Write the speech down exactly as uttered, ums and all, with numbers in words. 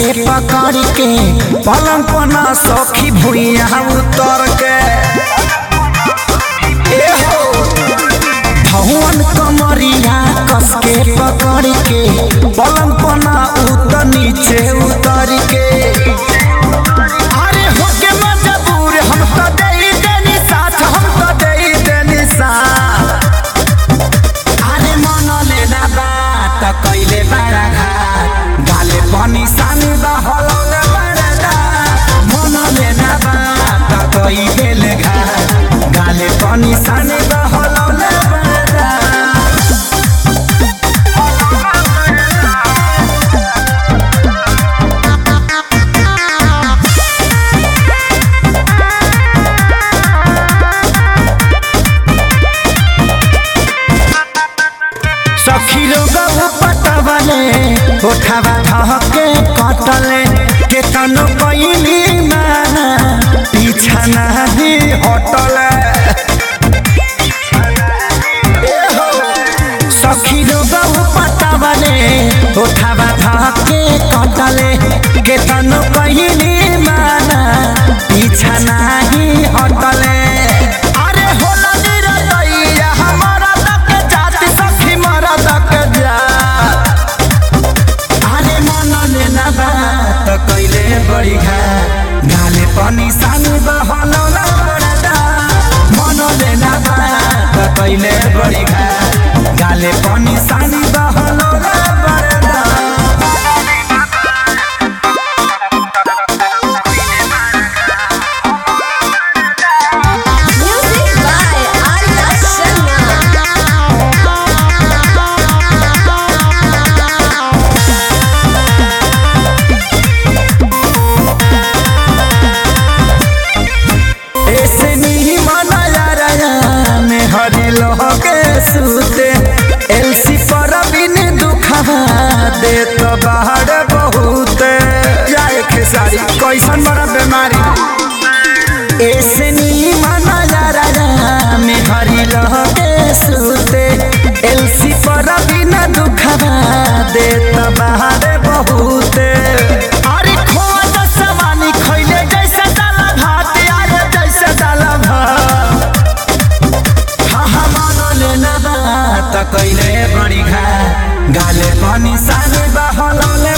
के पकड़ के पलंग पना सखी भुइया उतर के भवन कमरिया कस के पकड़ के पलंग पना उतर नीचे उतर के अरे होके मजबूर हम तो दे देनी साथ हम तो दे देनी साथ अरे मन लेना बात कैले बड़ा घाट गाले पानी सानी बहलौले बड़ा मन लेना बात कई देले घाट गाले पानी सानी बहलौले सखी लोग पटवले उठावा धके कटले के तनो कइली माना पीछा नहीं हटले सखी लोग पटवले उठावा धके कटले के तनो कइली माना पीछा नहीं हटले अरे होला निरतैया हमारा तक जाति सखी मरा तक जा अरे मन लेना बात कैले बड़ी घाट गाले पानी सानी बहलौला बड़ा मन लेना बात कैले बड़ी घाट गाले पानी सानी बहलौला बड़ा सूते एलसी पर बिन दुखवा दे तो बाहर बहुत जाए खेसारी कैसन बड़ा बीमारी ऐसे नहीं माना जा रहा में हरी लगे सूते एलसी पर बिन दुखवा दे तो बाहर बहुत अरे खोआ तो सवानी खैले जैसे दाला भात आए जैसे दाला भात कैले बड़ी घाट गाले पानी सानी बहलौले